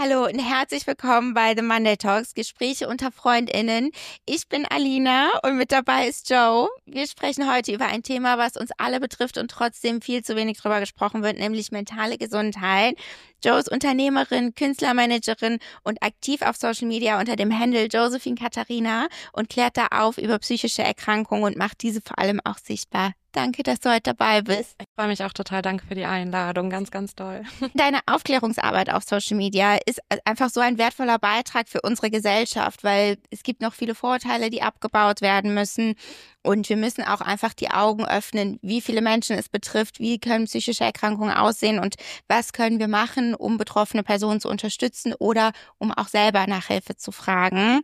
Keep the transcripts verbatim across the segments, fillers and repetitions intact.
Hallo und herzlich willkommen bei The Monday Talks, Gespräche unter FreundInnen. Ich bin Alina und mit dabei ist Joe. Wir sprechen heute über ein Thema, was uns alle betrifft und trotzdem viel zu wenig drüber gesprochen wird, nämlich mentale Gesundheit. Joe ist Unternehmerin, Künstlermanagerin und aktiv auf Social Media unter dem Handle Josephine Katharina und klärt da auf über psychische Erkrankungen und macht diese vor allem auch sichtbar. Danke, dass du heute dabei bist. Ich freue mich auch total. Danke für die Einladung. Ganz, ganz toll. Deine Aufklärungsarbeit auf Social Media ist einfach so ein wertvoller Beitrag für unsere Gesellschaft, weil es gibt noch viele Vorurteile, die abgebaut werden müssen. Und wir müssen auch einfach die Augen öffnen, wie viele Menschen es betrifft, wie können psychische Erkrankungen aussehen und was können wir machen, um betroffene Personen zu unterstützen oder um auch selber nach Hilfe zu fragen.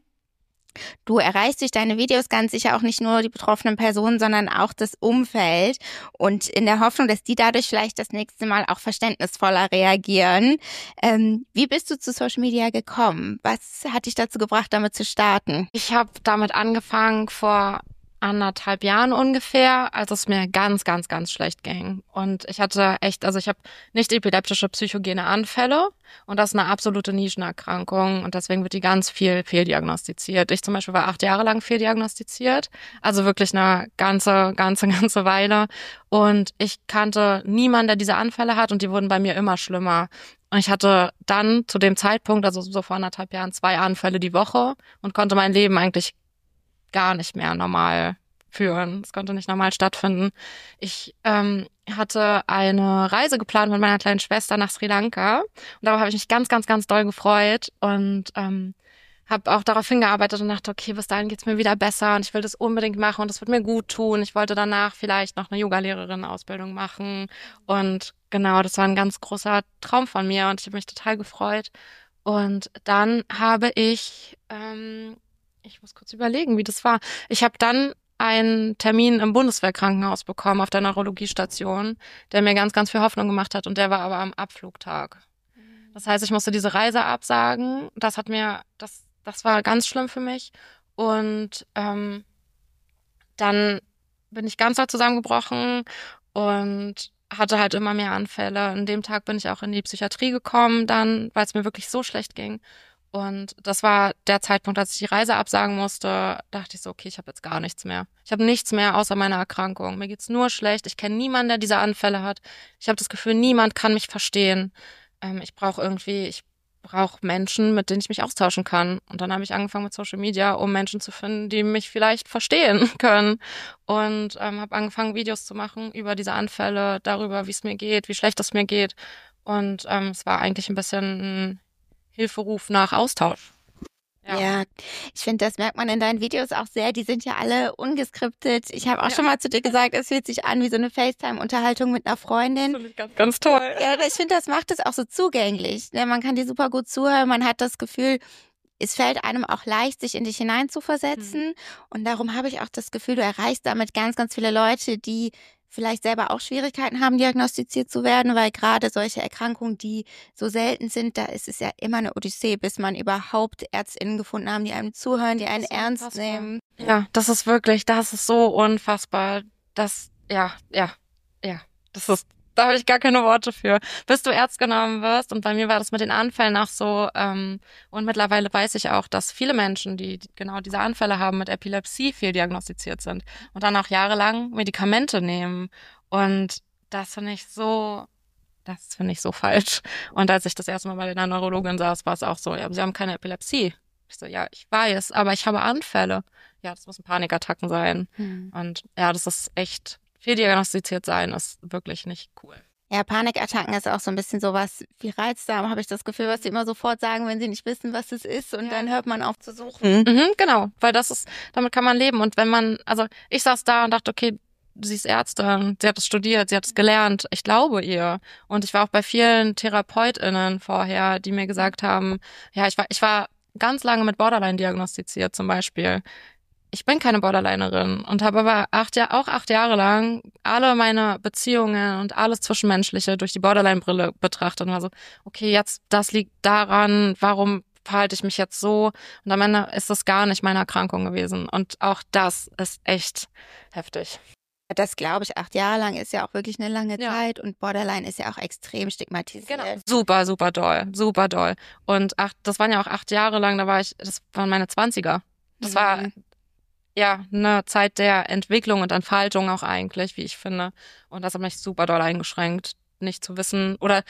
Du erreichst durch deine Videos ganz sicher auch nicht nur die betroffenen Personen, sondern auch das Umfeld und in der Hoffnung, dass die dadurch vielleicht das nächste Mal auch verständnisvoller reagieren. Ähm, wie bist du zu Social Media gekommen? Was hat dich dazu gebracht, damit zu starten? Ich habe damit angefangen vor anderthalb Jahren ungefähr, als es mir ganz, ganz, ganz schlecht ging. Und ich hatte echt, also ich habe nicht epileptische psychogene Anfälle und das ist eine absolute Nischenerkrankung und deswegen wird die ganz viel fehldiagnostiziert. Ich zum Beispiel war acht Jahre lang fehldiagnostiziert, also wirklich eine ganze, ganze, ganze Weile. Und ich kannte niemanden, der diese Anfälle hat und die wurden bei mir immer schlimmer. Und ich hatte dann zu dem Zeitpunkt, also so vor anderthalb Jahren, zwei Anfälle die Woche und konnte mein Leben eigentlich gar nicht mehr normal führen. Es konnte nicht normal stattfinden. Ich ähm, hatte eine Reise geplant mit meiner kleinen Schwester nach Sri Lanka und darauf habe ich mich ganz, ganz, ganz doll gefreut und ähm, habe auch darauf hingearbeitet und dachte, okay, bis dahin geht's mir wieder besser und ich will das unbedingt machen und das wird mir gut tun. Ich wollte danach vielleicht noch eine Yoga-Lehrerin-Ausbildung machen und genau, das war ein ganz großer Traum von mir und ich habe mich total gefreut. Und dann habe ich ähm, Ich muss kurz überlegen, wie das war. Ich habe dann einen Termin im Bundeswehrkrankenhaus bekommen auf der Neurologiestation, der mir ganz, ganz viel Hoffnung gemacht hat und der war aber am Abflugtag. Das heißt, ich musste diese Reise absagen. Das hat mir, das, das war ganz schlimm für mich. Und ähm, dann bin ich ganz doll zusammengebrochen und hatte halt immer mehr Anfälle. An dem Tag bin ich auch in die Psychiatrie gekommen dann, weil es mir wirklich so schlecht ging. Und das war der Zeitpunkt, als ich die Reise absagen musste, dachte ich so, okay, ich habe jetzt gar nichts mehr. Ich habe nichts mehr außer meiner Erkrankung. Mir geht's nur schlecht. Ich kenne niemanden, der diese Anfälle hat. Ich habe das Gefühl, niemand kann mich verstehen. Ähm, ich brauche irgendwie, ich brauche Menschen, mit denen ich mich austauschen kann. Und dann habe ich angefangen mit Social Media, um Menschen zu finden, die mich vielleicht verstehen können. Und ähm, habe angefangen, Videos zu machen über diese Anfälle, darüber, wie es mir geht, wie schlecht es mir geht. Und ähm, es war eigentlich ein bisschen ein Hilferuf nach Austausch. Ja, ja, ich finde, das merkt man in deinen Videos auch sehr. Die sind ja alle ungeskriptet. Ich habe auch ja. schon mal zu dir gesagt, es fühlt sich an wie so eine FaceTime-Unterhaltung mit einer Freundin. Das finde ich ganz, ganz toll. Ja, ich finde, das macht es auch so zugänglich. Man kann dir super gut zuhören. Man hat das Gefühl, es fällt einem auch leicht, sich in dich hineinzuversetzen. Mhm. Und darum habe ich auch das Gefühl, du erreichst damit ganz, ganz viele Leute, die vielleicht selber auch Schwierigkeiten haben, diagnostiziert zu werden, weil gerade solche Erkrankungen, die so selten sind, da ist es ja immer eine Odyssee, bis man überhaupt ÄrztInnen gefunden haben, die einem zuhören, die einen ernst unfassbar. nehmen. Ja, das ist wirklich, das ist so unfassbar. Das, ja, ja, ja, das ist, da habe ich gar keine Worte für. Bis du Ernst genommen wirst, und bei mir war das mit den Anfällen auch so, ähm, und mittlerweile weiß ich auch, dass viele Menschen, die genau diese Anfälle haben, mit Epilepsie fehldiagnostiziert sind und dann auch jahrelang Medikamente nehmen. Und das finde ich so, das finde ich so falsch. Und als ich das erste Mal bei der Neurologin saß, war es auch so, ja, sie haben keine Epilepsie. Ich so, ja, ich weiß, aber ich habe Anfälle. Ja, das müssen Panikattacken sein. Hm. Und ja, das ist echt, fehldiagnostiziert sein ist wirklich nicht cool. Ja, Panikattacken ist auch so ein bisschen sowas wie Reizdarm, habe ich das Gefühl, was sie immer sofort sagen, wenn sie nicht wissen, was es ist, und ja. dann hört man auf zu suchen. Mhm, genau, weil das ist, damit kann man leben. Und wenn man, also ich saß da und dachte, okay, sie ist Ärztin, sie hat es studiert, sie hat es gelernt, ich glaube ihr. Und ich war auch bei vielen TherapeutInnen vorher, die mir gesagt haben, ja, ich war, ich war ganz lange mit Borderline diagnostiziert zum Beispiel. Ich bin keine Borderlinerin und habe aber acht Jahr, auch acht Jahre lang alle meine Beziehungen und alles Zwischenmenschliche durch die Borderline-Brille betrachtet und war so, okay, jetzt, das liegt daran, warum verhalte ich mich jetzt so? Und am Ende ist das gar nicht meine Erkrankung gewesen. Und auch das ist echt heftig. Das glaube ich, acht Jahre lang ist ja auch wirklich eine lange Ja. Zeit und Borderline ist ja auch extrem stigmatisiert. Genau. Super, super doll, super doll. Und acht, das waren ja auch acht Jahre lang, da war ich, das waren meine Zwanziger. Das Mhm. war ja eine Zeit der Entwicklung und Entfaltung auch eigentlich, wie ich finde. Und das hat mich super doll eingeschränkt, nicht zu wissen oder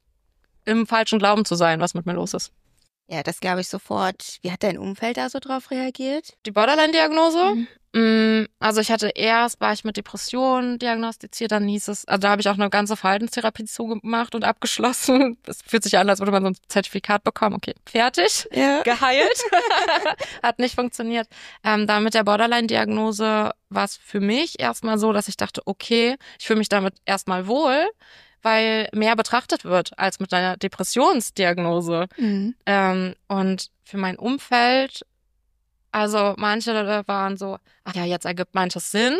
im falschen Glauben zu sein, was mit mir los ist. Ja, das glaube ich sofort. Wie hat dein Umfeld da so drauf reagiert? Die Borderline-Diagnose? Mhm. Mm, Also ich hatte erst, war ich mit Depressionen diagnostiziert, dann hieß es, also da habe ich auch eine ganze Verhaltenstherapie zugemacht und abgeschlossen. Es fühlt sich an, als würde man so ein Zertifikat bekommen. Okay, fertig, Ja. geheilt. Hat nicht funktioniert. Ähm, dann mit der Borderline-Diagnose war es für mich erstmal so, dass ich dachte, okay, ich fühle mich damit erstmal wohl, weil mehr betrachtet wird als mit einer Depressionsdiagnose. Mhm. Ähm, und für mein Umfeld, also manche waren so, ach ja, jetzt ergibt manches Sinn.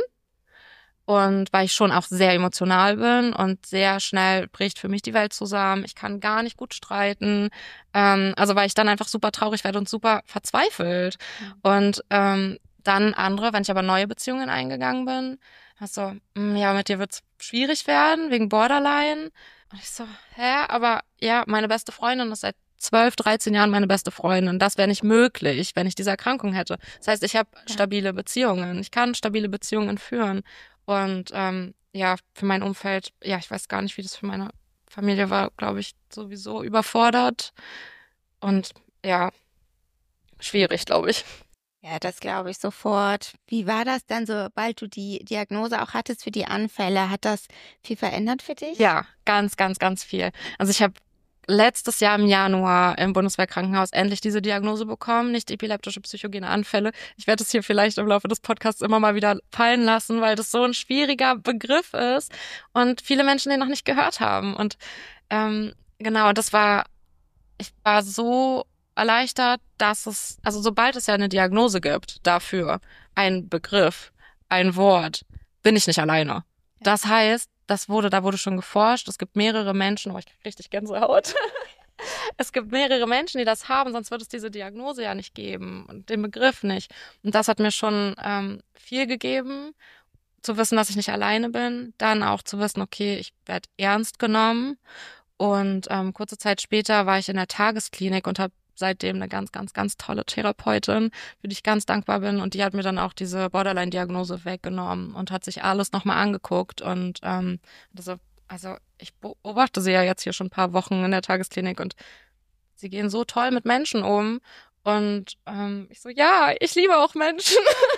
Und weil ich schon auch sehr emotional bin und sehr schnell bricht für mich die Welt zusammen. Ich kann gar nicht gut streiten. Ähm, also weil ich dann einfach super traurig werde und super verzweifelt. Mhm. Und ähm, dann andere, wenn ich aber neue Beziehungen eingegangen bin, hast so, "Mm, ja, mit dir wird's schwierig werden wegen Borderline." Und ich so, hä? Aber ja, meine beste Freundin ist seit zwölf, dreizehn Jahren meine beste Freundin. Das wäre nicht möglich, wenn ich diese Erkrankung hätte. Das heißt, ich habe Ja. stabile Beziehungen. Ich kann stabile Beziehungen führen. Und ähm, ja, für mein Umfeld, ja, ich weiß gar nicht, wie das für meine Familie war, glaube ich, sowieso überfordert. Und ja, schwierig, glaube ich. Ja, das glaube ich sofort. Wie war das dann, sobald du die Diagnose auch hattest für die Anfälle? Hat das viel verändert für dich? Ja, ganz, ganz, ganz viel. Also ich habe letztes Jahr im Januar im Bundeswehrkrankenhaus endlich diese Diagnose bekommen, nicht epileptische psychogene Anfälle. Ich werde es hier vielleicht im Laufe des Podcasts immer mal wieder fallen lassen, weil das so ein schwieriger Begriff ist und viele Menschen den noch nicht gehört haben. Und ähm, genau, das war, ich war so erleichtert, dass es, also sobald es ja eine Diagnose gibt dafür, ein Begriff, ein Wort, bin ich nicht alleine. Das heißt, das wurde, da wurde schon geforscht. Es gibt mehrere Menschen, oh, ich krieg richtig Gänsehaut. Es gibt mehrere Menschen, die das haben, sonst würde es diese Diagnose ja nicht geben und den Begriff nicht. Und das hat mir schon ähm, viel gegeben, zu wissen, dass ich nicht alleine bin. Dann auch zu wissen, okay, ich werde ernst genommen. Und ähm, kurze Zeit später war ich in der Tagesklinik und habe seitdem eine ganz, ganz, ganz tolle Therapeutin, für die ich ganz dankbar bin. Und die hat mir dann auch diese Borderline-Diagnose weggenommen und hat sich alles nochmal angeguckt. Und ähm, also, also ich beobachte sie ja jetzt hier schon ein paar Wochen in der Tagesklinik und sie gehen so toll mit Menschen um. Und ähm, ich so, ja, ich liebe auch Menschen.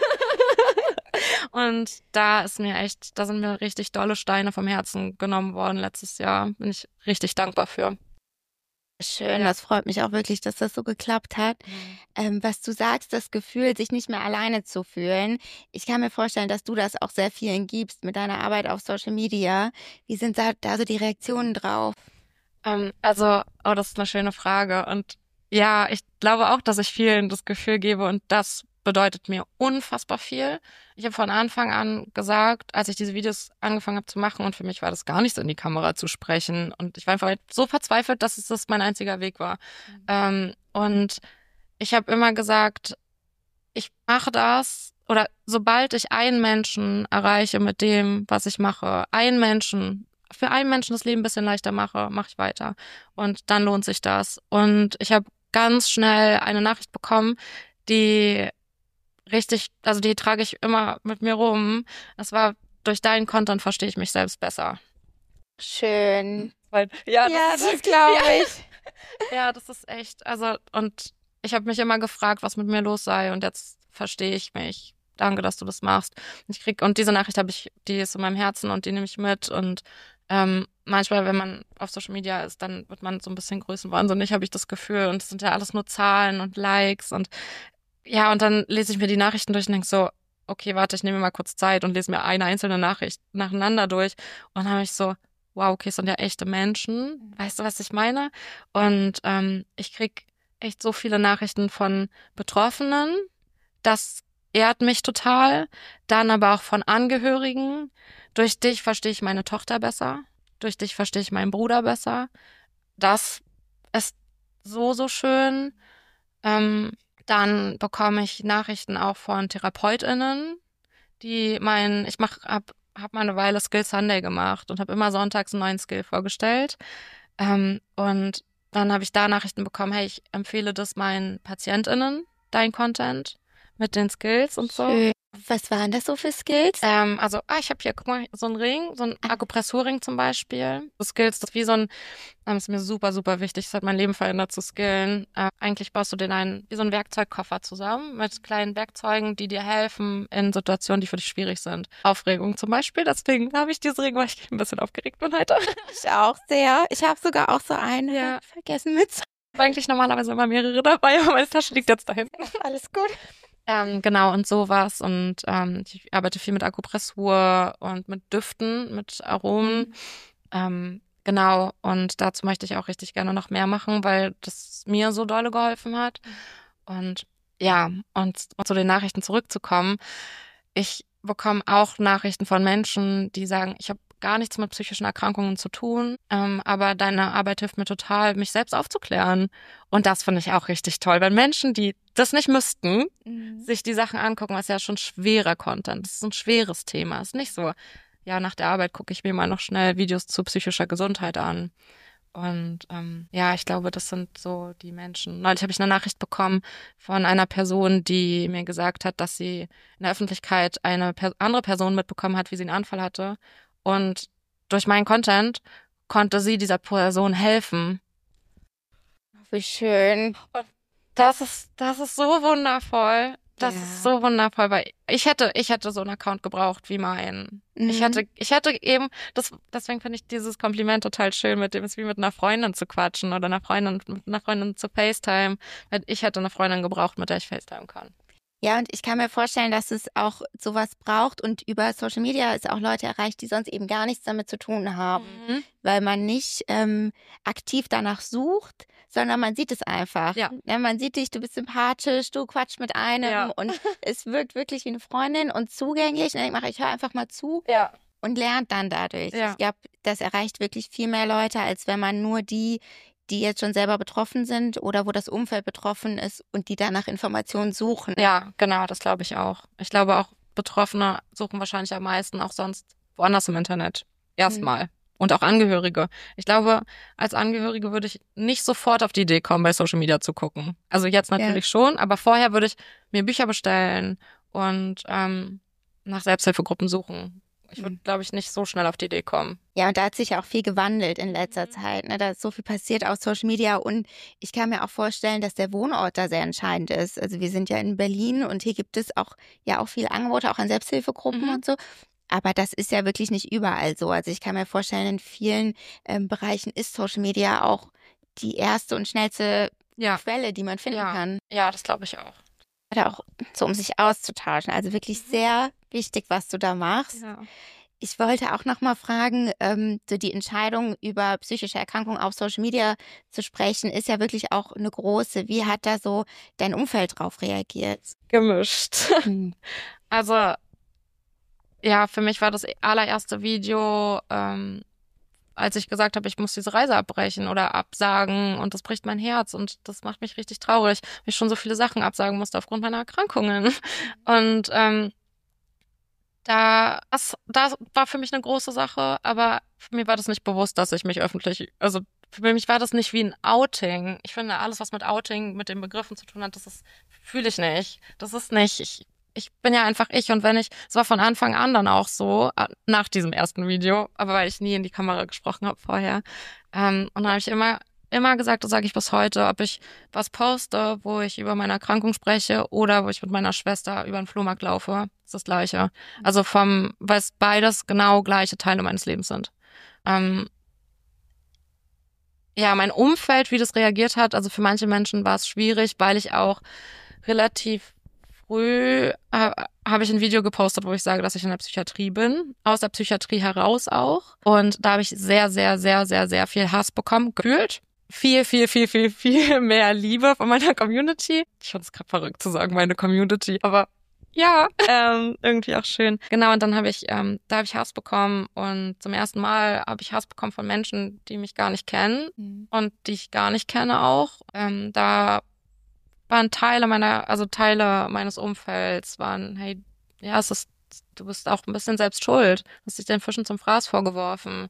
Und da ist mir echt, da sind mir richtig dolle Steine vom Herzen genommen worden letztes Jahr. Bin ich richtig dankbar für. Schön, das freut mich auch wirklich, dass das so geklappt hat. Mhm. Ähm, was du sagst, das Gefühl, sich nicht mehr alleine zu fühlen. Ich kann mir vorstellen, dass du das auch sehr vielen gibst mit deiner Arbeit auf Social Media. Wie sind da, da so die Reaktionen drauf? Ähm, also, oh, das ist eine schöne Frage. Und ja, ich glaube auch, dass ich vielen das Gefühl gebe und das bedeutet mir unfassbar viel. Ich habe von Anfang an gesagt, als ich diese Videos angefangen habe zu machen und für mich war das gar nicht so in die Kamera zu sprechen und ich war einfach so verzweifelt, dass es das mein einziger Weg war. Mhm. Ähm, und ich habe immer gesagt, ich mache das oder sobald ich einen Menschen erreiche mit dem, was ich mache, einen Menschen, für einen Menschen das Leben ein bisschen leichter mache, mache ich weiter. Und dann lohnt sich das. Und ich habe ganz schnell eine Nachricht bekommen, die richtig, also die trage ich immer mit mir rum. Das war, durch deinen Content verstehe ich mich selbst besser. Schön. Weil, ja, Ja, das, das ist- glaube ja. ich. Ja, das ist echt, also, und ich habe mich immer gefragt, was mit mir los sei und jetzt verstehe ich mich. Danke, dass du das machst. Ich krieg, und diese Nachricht habe ich, die ist in meinem Herzen und die nehme ich mit und ähm, manchmal, wenn man auf Social Media ist, dann wird man so ein bisschen größenwahnsinnig, habe ich das Gefühl und es sind ja alles nur Zahlen und Likes und ja, und dann lese ich mir die Nachrichten durch und denke so, okay, warte, ich nehme mir mal kurz Zeit und lese mir eine einzelne Nachricht nacheinander durch. Und dann habe ich so, wow, okay, es sind ja echte Menschen. Weißt du, was ich meine? Und ähm, ich krieg echt so viele Nachrichten von Betroffenen. Das ehrt mich total. Dann aber auch von Angehörigen. Durch dich verstehe ich meine Tochter besser. Durch dich verstehe ich meinen Bruder besser. Das ist so, so schön. Ähm, Dann bekomme ich Nachrichten auch von TherapeutInnen, die meinen, ich mache ab habe mal eine Weile Skill Sunday gemacht und habe immer sonntags einen neuen Skill vorgestellt. Ähm, und dann habe ich da Nachrichten bekommen, hey, ich empfehle das meinen PatientInnen, dein Content mit den Skills und so. Schön. Was waren das so für Skills? Ähm, also, ah, ich habe hier, guck mal, so einen Ring, so einen Akupressurring zum Beispiel. So Skills, das ist wie so ein, ähm, ist mir super, super wichtig. Das hat mein Leben verändert zu skillen. Äh, eigentlich baust du den ein, wie so einen Werkzeugkoffer zusammen mit kleinen Werkzeugen, die dir helfen in Situationen, die für dich schwierig sind. Aufregung zum Beispiel. Deswegen habe ich diesen Ring, weil ich ein bisschen aufgeregt bin heute. Ich auch sehr. Ich habe sogar auch so einen Ja. vergessen mit. Ich habe eigentlich normalerweise immer mehrere dabei, aber meine Tasche liegt jetzt da hinten. Alles gut. Ähm, genau, und sowas. Und ähm, ich arbeite viel mit Akupressur und mit Düften, mit Aromen. Mhm. Ähm, genau, und dazu möchte ich auch richtig gerne noch mehr machen, weil das mir so dolle geholfen hat. Und ja, und, und zu den Nachrichten zurückzukommen. Ich bekomme auch Nachrichten von Menschen, die sagen, ich habe gar nichts mit psychischen Erkrankungen zu tun, ähm, aber deine Arbeit hilft mir total, mich selbst aufzuklären. Und das finde ich auch richtig toll, wenn Menschen, die das nicht müssten, Mhm. sich die Sachen angucken, was ja schon schwerer Content. Das ist ein schweres Thema. Es ist nicht so, ja, nach der Arbeit gucke ich mir mal noch schnell Videos zu psychischer Gesundheit an. Und ähm, ja, ich glaube, das sind so die Menschen. Neulich habe ich eine Nachricht bekommen von einer Person, die mir gesagt hat, dass sie in der Öffentlichkeit eine per andere Person mitbekommen hat, wie sie einen Anfall hatte. Und durch meinen Content konnte sie dieser Person helfen. Wie schön. Das ist, das ist so wundervoll. Das Ja. ist so wundervoll, weil ich hätte, ich hätte so einen Account gebraucht wie meinen. Mhm. Ich hätte, ich hätte eben, das, deswegen finde ich dieses Kompliment total schön, mit dem es wie mit einer Freundin zu quatschen oder einer Freundin, mit einer Freundin zu FaceTime. Ich hätte eine Freundin gebraucht, mit der ich FaceTime kann. Ja, und ich kann mir vorstellen, dass es auch sowas braucht und über Social Media ist auch Leute erreicht, die sonst eben gar nichts damit zu tun haben, Mhm. weil man nicht ähm, aktiv danach sucht, sondern man sieht es einfach. Ja. Ja, man sieht dich, du bist sympathisch, du quatschst mit einem Ja. und es wirkt wirklich wie eine Freundin und zugänglich. Und dann denke ich, ich höre einfach mal zu Ja. und lernt dann dadurch. Ja. Ich glaube, das erreicht wirklich viel mehr Leute, als wenn man nur die, die jetzt schon selber betroffen sind oder wo das Umfeld betroffen ist und die danach Informationen suchen. Ja, genau, das glaube ich auch. Ich glaube auch, Betroffene suchen wahrscheinlich am meisten auch sonst woanders im Internet. Erstmal. Mhm. Und auch Angehörige. Ich glaube, als Angehörige würde ich nicht sofort auf die Idee kommen, bei Social Media zu gucken. Also jetzt natürlich ja. schon, aber vorher würde ich mir Bücher bestellen und ähm, nach Selbsthilfegruppen suchen. Ich würde, glaube ich, nicht so schnell auf die Idee kommen. Ja, und da hat sich ja auch viel gewandelt in letzter mhm. Zeit. Ne? Da ist so viel passiert auf Social Media und ich kann mir auch vorstellen, dass der Wohnort da sehr entscheidend ist. Also wir sind ja in Berlin und hier gibt es auch ja auch viele Angebote, auch an Selbsthilfegruppen mhm. und so. Aber das ist ja wirklich nicht überall so. Also ich kann mir vorstellen, in vielen ähm, Bereichen ist Social Media auch die erste und schnellste ja. Quelle, die man finden ja. kann. Ja, das glaube ich auch. Oder auch so, um sich auszutauschen. Also wirklich sehr wichtig, was du da machst. Ja. Ich wollte auch noch mal fragen, ähm, so die Entscheidung über psychische Erkrankungen auf Social Media zu sprechen, ist ja wirklich auch eine große. Wie hat da so dein Umfeld drauf reagiert? Gemischt. Hm. Also ja, für mich war das allererste Video, ähm, als ich gesagt habe, ich muss diese Reise abbrechen oder absagen und das bricht mein Herz und das macht mich richtig traurig, weil ich schon so viele Sachen absagen musste aufgrund meiner Erkrankungen. Und ähm, da, das, das war für mich eine große Sache, aber für mich war das nicht bewusst, dass ich mich öffentlich, also für mich war das nicht wie ein Outing. Ich finde, alles, was mit Outing, mit den Begriffen zu tun hat, das ist, fühle ich nicht. Das ist nicht, ich, ich bin ja einfach ich und wenn ich, es war von Anfang an dann auch so, nach diesem ersten Video, aber weil ich nie in die Kamera gesprochen habe vorher. Ähm, und dann habe ich immer, immer gesagt, das sage ich bis heute, ob ich was poste, wo ich über meine Erkrankung spreche oder wo ich mit meiner Schwester über den Flohmarkt laufe, ist das Gleiche. Also vom, weil es beides genau gleiche Teile meines Lebens sind. Ähm, ja, mein Umfeld, wie das reagiert hat, also für manche Menschen war es schwierig, weil ich auch relativ früh äh, habe ich ein Video gepostet, wo ich sage, dass ich in der Psychiatrie bin, aus der Psychiatrie heraus auch. Und da habe ich sehr, sehr, sehr, sehr, sehr viel Hass bekommen, gefühlt. Viel, viel, viel, viel, viel mehr Liebe von meiner Community. Ich finde es gerade verrückt zu sagen, meine Community, aber ja, ähm, irgendwie auch schön. Genau, und dann habe ich, ähm, da habe ich Hass bekommen und zum ersten Mal habe ich Hass bekommen von Menschen, die mich gar nicht kennen mhm. und die ich gar nicht kenne auch. Ähm, da waren Teile meiner, also Teile meines Umfelds waren, hey, ja, es ist du bist auch ein bisschen selbst schuld. Du hast dich den Fischen zum Fraß vorgeworfen.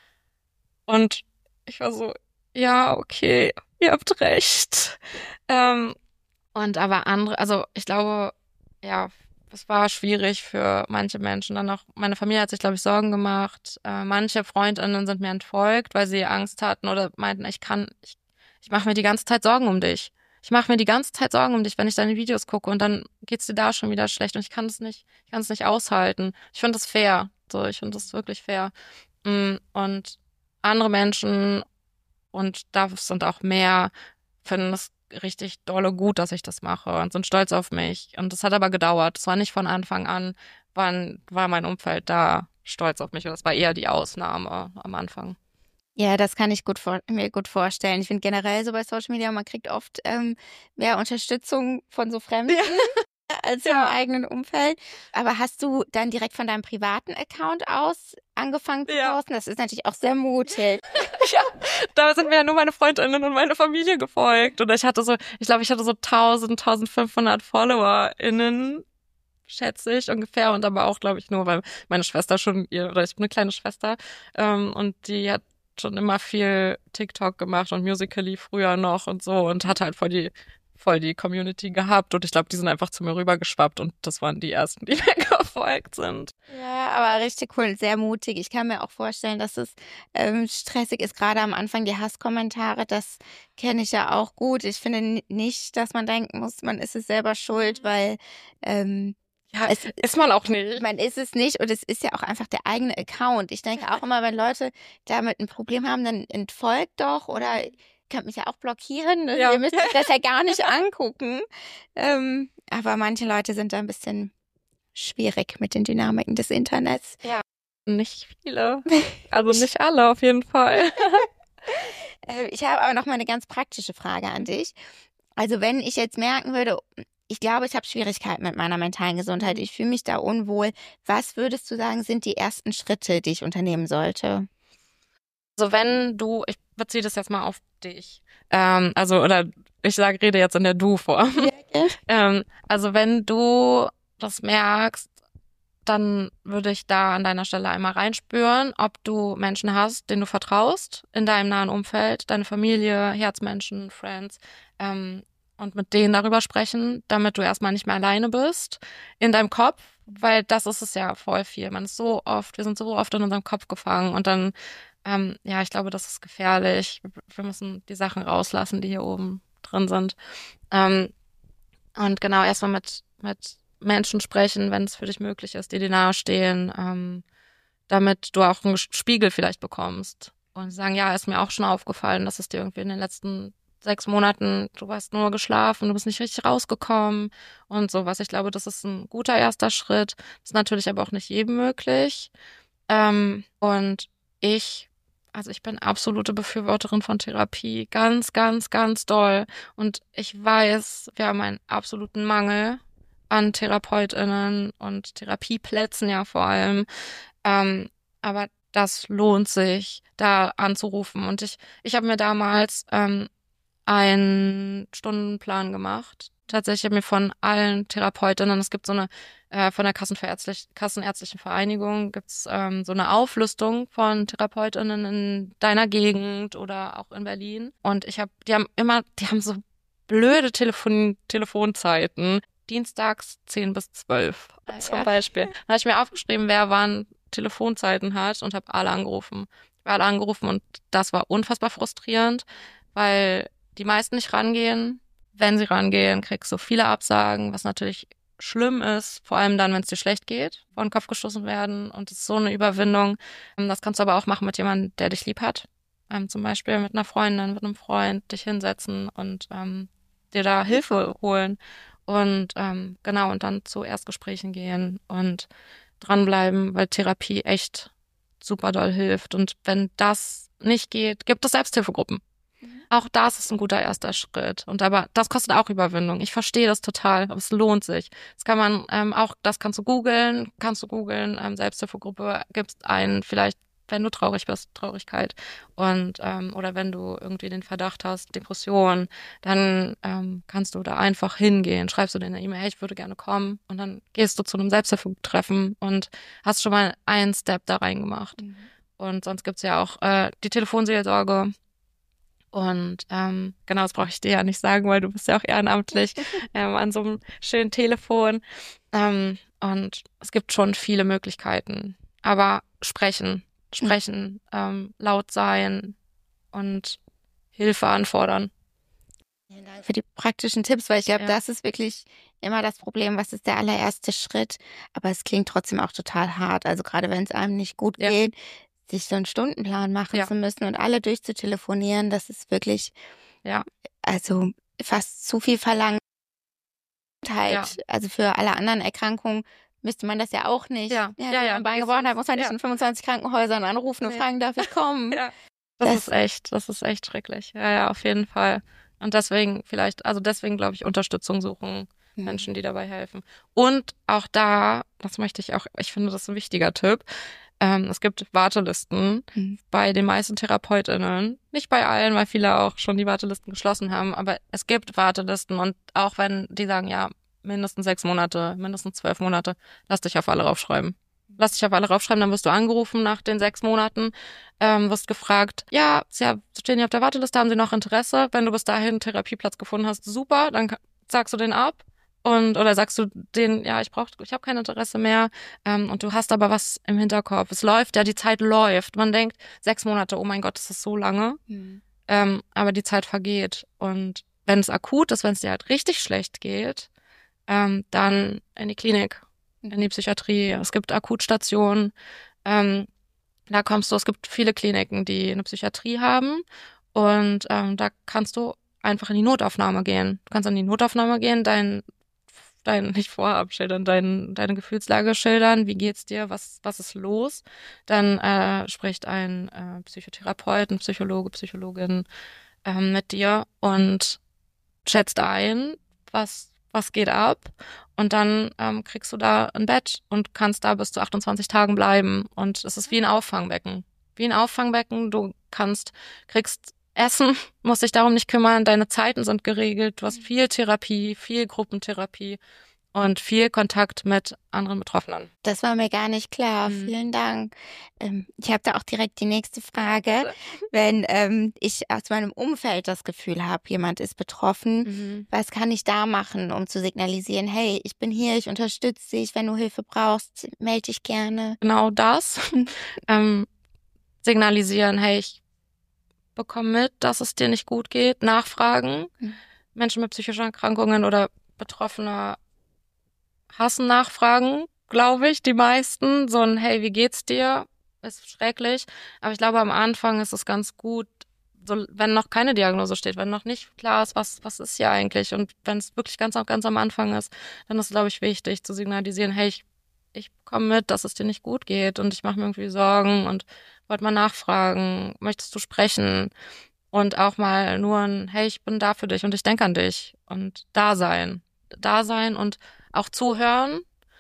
Und ich war so, ja, okay, ihr habt recht. Ähm, und aber andere, also ich glaube, ja, es war schwierig für manche Menschen. Dann auch, meine Familie hat sich, glaube ich, Sorgen gemacht. Äh, manche FreundInnen sind mir entfolgt, weil sie Angst hatten oder meinten, ich kann, ich, ich mache mir die ganze Zeit Sorgen um dich. Ich mache mir die ganze Zeit Sorgen um dich, wenn ich deine Videos gucke und dann geht's dir da schon wieder schlecht und ich kann das nicht, ich kann es nicht aushalten. Ich finde das fair. So, ich finde das wirklich fair. Mm, Und andere Menschen, und da sind auch mehr, finden es richtig dolle gut, dass ich das mache und sind stolz auf mich. Und das hat aber gedauert. Es war nicht von Anfang an, wann war mein Umfeld da stolz auf mich. Das war eher die Ausnahme am Anfang. Ja, das kann ich gut vor mir gut vorstellen. Ich finde generell so bei Social Media, man kriegt oft ähm, mehr Unterstützung von so Fremden als vom Ja. eigenen Umfeld. Aber hast du dann direkt von deinem privaten Account aus angefangen zu Ja. posten? Das ist natürlich auch sehr mutig. Ja, da sind mir ja nur meine Freundinnen und meine Familie gefolgt. Und ich hatte so, ich glaube, ich hatte so tausend, tausendfünfhundert FollowerInnen, schätze ich ungefähr. Und aber auch, glaube ich, nur, weil meine Schwester schon, ihr, oder ich habe eine kleine Schwester, ähm, und die hat schon immer viel TikTok gemacht und Musical.ly früher noch und so und hat halt voll die voll die Community gehabt und ich glaube, die sind einfach zu mir rübergeschwappt und das waren die ersten, die mir gefolgt sind. Ja, aber richtig cool, sehr mutig. Ich kann mir auch vorstellen, dass es ähm, stressig ist, gerade am Anfang die Hasskommentare, das kenne ich ja auch gut. Ich finde n- nicht, dass man denken muss, man ist es selber schuld, weil ähm, Ja, es, ist man auch nicht. man ist es nicht und es ist ja auch einfach der eigene Account. Ich denke auch immer, wenn Leute damit ein Problem haben, dann entfolgt doch oder ihr könnt mich ja auch blockieren. Ne? Ja. Ihr müsst euch das ja gar nicht angucken. Ähm, aber manche Leute sind da ein bisschen schwierig mit den Dynamiken des Internets. Nicht viele. Also nicht alle auf jeden Fall. Äh, Ich habe aber noch mal eine ganz praktische Frage an dich. Also wenn ich jetzt merken würde, ich glaube, ich habe Schwierigkeiten mit meiner mentalen Gesundheit, ich fühle mich da unwohl, was würdest du sagen, sind die ersten Schritte, die ich unternehmen sollte? Also wenn du, ich beziehe das jetzt mal auf dich. Ähm, also, oder ich sage, rede jetzt in der Du-Form. Ähm, also wenn du das merkst, dann würde ich da an deiner Stelle einmal reinspüren, ob du Menschen hast, denen du vertraust, in deinem nahen Umfeld, deine Familie, Herzmenschen, Friends, ähm, und mit denen darüber sprechen, damit du erstmal nicht mehr alleine bist in deinem Kopf, weil das ist es ja voll viel. Man ist so oft, wir sind so oft in unserem Kopf gefangen und dann, ähm, ja, ich glaube, das ist gefährlich. Wir müssen die Sachen rauslassen, die hier oben drin sind. Ähm, und genau, erstmal mit, mit Menschen sprechen, wenn es für dich möglich ist, die dir nahestehen, ähm, damit du auch einen Spiegel vielleicht bekommst. Und sie sagen, ja, ist mir auch schon aufgefallen, dass es dir irgendwie in den letzten sechs Monaten, du hast nur geschlafen, du bist nicht richtig rausgekommen und sowas. Ich glaube, das ist ein guter erster Schritt. Das ist natürlich aber auch nicht jedem möglich. Ähm, und ich, also ich bin absolute Befürworterin von Therapie. Ganz, ganz, ganz doll. Und ich weiß, wir haben einen absoluten Mangel an TherapeutInnen und Therapieplätzen ja vor allem. Ähm, aber das lohnt sich, da anzurufen. Und ich, ich habe mir damals ähm, einen Stundenplan gemacht. Tatsächlich habe ich mir von allen Therapeutinnen, es gibt so eine, äh, von der Kassenverärztlich, Kassenärztlichen Vereinigung gibt's ähm, so eine Auflistung von Therapeutinnen in deiner Gegend oder auch in Berlin. Und ich habe, die haben immer, die haben so blöde Telefon Telefonzeiten. Dienstags zehn bis zwölf Ah, zum ja. Beispiel. Dann habe ich mir aufgeschrieben, wer wann Telefonzeiten hat und habe alle angerufen. Ich habe alle angerufen und das war unfassbar frustrierend, weil die meisten nicht rangehen. Wenn sie rangehen, kriegst du viele Absagen, was natürlich schlimm ist, vor allem dann, wenn es dir schlecht geht, vor den Kopf gestoßen werden und es ist so eine Überwindung. Ähm, Das kannst du aber auch machen mit jemandem, der dich lieb hat. Ähm, zum Beispiel mit einer Freundin, mit einem Freund, dich hinsetzen und ähm, dir da Hilfe holen. Und ähm, genau, und dann zu Erstgesprächen gehen und dranbleiben, weil Therapie echt super doll hilft. Und wenn das nicht geht, gibt es Selbsthilfegruppen. Auch das ist ein guter erster Schritt. Und aber das kostet auch Überwindung. Ich verstehe das total, aber es lohnt sich. Das kann man ähm, auch, das kannst du googeln, kannst du googeln, ähm, Selbsthilfegruppe, gibst ein, vielleicht wenn du traurig bist, Traurigkeit. Und ähm, oder wenn du irgendwie den Verdacht hast, Depression, dann ähm, kannst du da einfach hingehen. Schreibst du dir eine E-Mail, hey, ich würde gerne kommen. Und dann gehst du zu einem Selbsthilfetreffen und hast schon mal einen Step da reingemacht. Mhm. Und sonst gibt's ja auch äh, die Telefonseelsorge. Und ähm, genau, das brauche ich dir ja nicht sagen, weil du bist ja auch ehrenamtlich ähm, an so einem schönen Telefon. Ähm, und es gibt schon viele Möglichkeiten. Aber sprechen, sprechen, ähm, laut sein und Hilfe anfordern. Vielen Dank für die praktischen Tipps, weil ich glaube, Ja. das ist wirklich immer das Problem, was ist der allererste Schritt. Aber es klingt trotzdem auch total hart. Also gerade wenn es einem nicht gut Ja. geht, sich so einen Stundenplan machen Ja. zu müssen und alle durchzutelefonieren, das ist wirklich, Ja. also fast zu viel verlangt. Ja. Also für alle anderen Erkrankungen müsste man das ja auch nicht. Ja, Ja, ja, wenn ja. man Bein gebrochen hat, muss man nicht Ja. in fünfundzwanzig Krankenhäusern anrufen und Nee. fragen, darf ich kommen? Ja. Das, Das- ist echt, das ist echt schrecklich. Ja, ja, auf jeden Fall. Und deswegen vielleicht, also deswegen glaube ich, Unterstützung suchen, Mhm. Menschen, die dabei helfen. Und auch da, das möchte ich auch, ich finde das ein wichtiger Tipp, ähm, es gibt Wartelisten Mhm. bei den meisten TherapeutInnen. Nicht bei allen, weil viele auch schon die Wartelisten geschlossen haben, aber es gibt Wartelisten und auch wenn die sagen, ja, mindestens sechs Monate, mindestens zwölf Monate, lass dich auf alle raufschreiben. Lass dich auf alle raufschreiben, dann wirst du angerufen nach den sechs Monaten, ähm, wirst gefragt, ja, Sie stehen hier auf der Warteliste, haben Sie noch Interesse? Wenn du bis dahin einen Therapieplatz gefunden hast, super, dann sagst du den ab und oder sagst du den, ja, ich brauche, ich habe kein Interesse mehr ähm, und du hast aber was im Hinterkopf. Es läuft, ja, die Zeit läuft. Man denkt, sechs Monate, oh mein Gott, das ist so lange, mhm. ähm, aber die Zeit vergeht und wenn es akut ist, wenn es dir halt richtig schlecht geht, ähm, dann in die Klinik, in die Psychiatrie. Es gibt Akutstationen. Ähm, da kommst du, es gibt viele Kliniken, die eine Psychiatrie haben. Und ähm, da kannst du einfach in die Notaufnahme gehen. Du kannst in die Notaufnahme gehen, dein, dein nicht vorab schildern, dein, deine Gefühlslage schildern. Wie geht's dir? Was, was ist los? Dann äh, spricht ein äh, Psychotherapeut, ein Psychologe, Psychologin ähm, mit dir und schätzt ein, was was geht ab und dann ähm, kriegst du da ein Bett und kannst da bis zu achtundzwanzig Tagen bleiben und es ist wie ein Auffangbecken. Wie ein Auffangbecken, du kannst, kriegst Essen, musst dich darum nicht kümmern, deine Zeiten sind geregelt, du hast viel Therapie, viel Gruppentherapie und viel Kontakt mit anderen Betroffenen. Das war mir gar nicht klar. Mhm. Vielen Dank. Ähm, ich habe da auch direkt die nächste Frage. Wenn ähm, ich aus meinem Umfeld das Gefühl habe, jemand ist betroffen, mhm. was kann ich da machen, um zu signalisieren, hey, ich bin hier, ich unterstütze dich, wenn du Hilfe brauchst, melde dich gerne. Genau das. ähm, signalisieren, hey, ich bekomme mit, dass es dir nicht gut geht, nachfragen. Mhm. Menschen mit psychischen Erkrankungen oder Betroffene hassen Nachfragen, glaube ich, die meisten. So ein, hey, wie geht's dir? Ist schrecklich. Aber ich glaube, am Anfang ist es ganz gut, so, wenn noch keine Diagnose steht, wenn noch nicht klar ist, was, was ist hier eigentlich? Und wenn es wirklich ganz, ganz am Anfang ist, dann ist, glaube ich, wichtig zu signalisieren, hey, ich, ich komme mit, dass es dir nicht gut geht und ich mache mir irgendwie Sorgen und wollte mal nachfragen, möchtest du sprechen? Und auch mal nur ein, hey, ich bin da für dich und ich denke an dich und da sein. Da sein und auch zuhören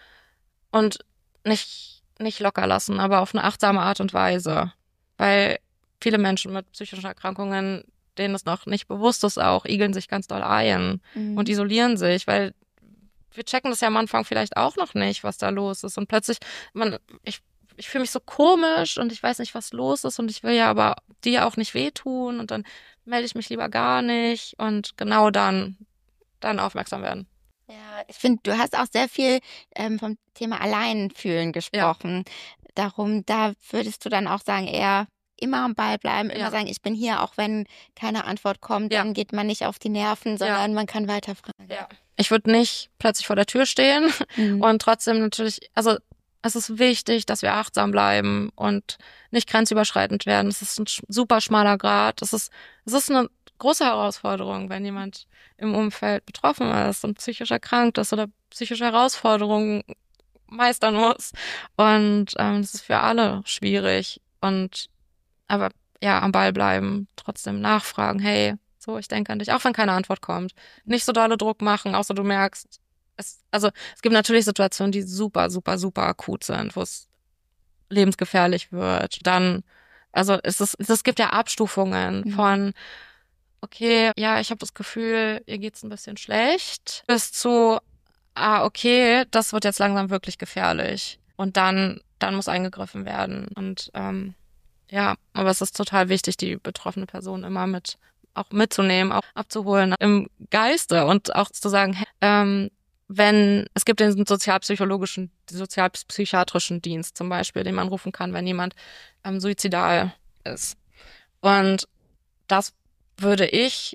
und nicht, nicht locker lassen, aber auf eine achtsame Art und Weise. Weil viele Menschen mit psychischen Erkrankungen, denen es noch nicht bewusst ist auch, igeln sich ganz doll ein mhm. und isolieren sich, weil wir checken das ja am Anfang vielleicht auch noch nicht, was da los ist. Und plötzlich, man, ich, ich fühle mich so komisch und ich weiß nicht, was los ist und ich will ja aber dir auch nicht wehtun und dann melde ich mich lieber gar nicht und genau dann, dann aufmerksam werden. Ja, ich finde, du hast auch sehr viel ähm, vom Thema Alleinfühlen gesprochen. Ja. Darum, da würdest du dann auch sagen, eher immer am Ball bleiben, immer ja. sagen, ich bin hier, auch wenn keine Antwort kommt, ja. dann geht man nicht auf die Nerven, sondern ja. man kann weiterfragen. Ja. Ich würde nicht plötzlich vor der Tür stehen mhm. und trotzdem natürlich, also es ist wichtig, dass wir achtsam bleiben und nicht grenzüberschreitend werden. Es ist ein super schmaler Grat. Es ist, es ist eine große Herausforderung, wenn jemand im Umfeld betroffen ist und psychisch erkrankt ist oder psychische Herausforderungen meistern muss. Und ähm, das ist für alle schwierig. Und aber ja, am Ball bleiben, trotzdem nachfragen, hey, so, ich denke an dich, auch wenn keine Antwort kommt. Nicht so dolle Druck machen, außer du merkst, es, also es gibt natürlich Situationen, die super, super, super akut sind, wo es lebensgefährlich wird, dann, also es ist, es gibt ja Abstufungen Mhm. von, okay, ja, ich habe das Gefühl, ihr geht's ein bisschen schlecht, bis zu, ah, okay, das wird jetzt langsam wirklich gefährlich. Und dann, dann muss eingegriffen werden. Und ähm, ja, aber es ist total wichtig, die betroffene Person immer mit auch mitzunehmen, auch abzuholen im Geiste und auch zu sagen, hey, ähm, wenn, es gibt den sozialpsychologischen, sozialpsychiatrischen Dienst zum Beispiel, den man rufen kann, wenn jemand ähm, suizidal ist. Und das würde ich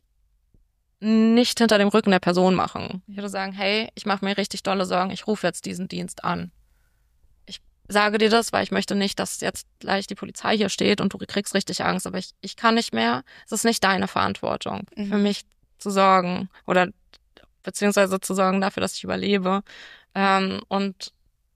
nicht hinter dem Rücken der Person machen. Ich würde sagen, hey, ich mache mir richtig dolle Sorgen, ich rufe jetzt diesen Dienst an. Ich sage dir das, weil ich möchte nicht, dass jetzt gleich die Polizei hier steht und du kriegst richtig Angst, aber ich, ich kann nicht mehr. Es ist nicht deine Verantwortung, mhm. für mich zu sorgen oder beziehungsweise zu sorgen dafür, dass ich überlebe. Ähm, und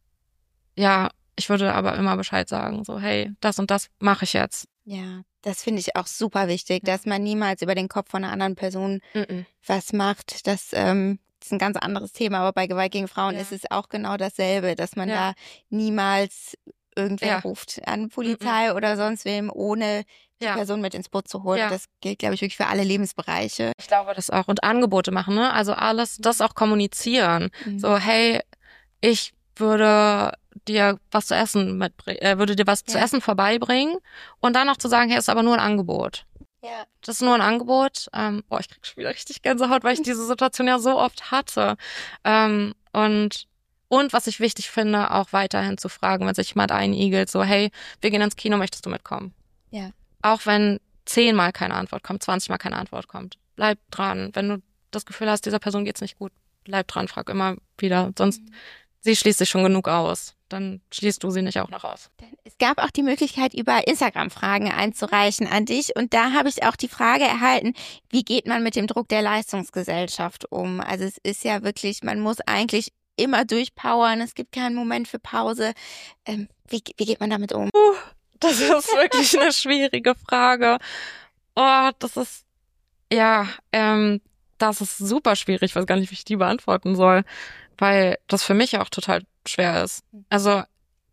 ja, ich würde aber immer Bescheid sagen, so hey, das und das mache ich jetzt. Ja, das finde ich auch super wichtig, dass man niemals über den Kopf von einer anderen Person Mm-mm. was macht. Das ähm, ist ein ganz anderes Thema, aber bei Gewalt gegen Frauen Ja. ist es auch genau dasselbe, dass man Ja. da niemals irgendwer Ja. ruft an Polizei Mm-mm. oder sonst wem, ohne die ja. Person mit ins Boot zu holen. Ja. Das gilt, glaube ich, wirklich für alle Lebensbereiche. Ich glaube das auch. Und Angebote machen, ne? Also alles, das auch kommunizieren. Mhm. So, hey, ich würde dir was zu essen mitbringen, äh, würde dir was ja. zu essen vorbeibringen und dann noch zu sagen, hey, ist aber nur ein Angebot. Ja. Das ist nur ein Angebot. Ähm, boah, ich krieg schon wieder richtig Gänsehaut, weil ich diese Situation ja so oft hatte. Ähm, und und was ich wichtig finde, auch weiterhin zu fragen, wenn sich jemand einigelt, so, hey, wir gehen ins Kino, möchtest du mitkommen? Ja. Auch wenn zehnmal keine Antwort kommt, zwanzigmal keine Antwort kommt. Bleib dran. Wenn du das Gefühl hast, dieser Person geht's nicht gut, bleib dran, frag immer wieder. Sonst mhm. sie schließt sich schon genug aus. Dann schließt du sie nicht auch noch aus. Es gab auch die Möglichkeit, über Instagram Fragen einzureichen an dich. Und da habe ich auch die Frage erhalten, wie geht man mit dem Druck der Leistungsgesellschaft um? Also es ist ja wirklich, man muss eigentlich immer durchpowern. Es gibt keinen Moment für Pause. Ähm, wie, wie geht man damit um? Uh, das ist wirklich eine schwierige Frage. Oh, das ist, ja, ähm, das ist super schwierig. Ich weiß gar nicht, wie ich die beantworten soll. Weil das für mich auch total schwer ist. Also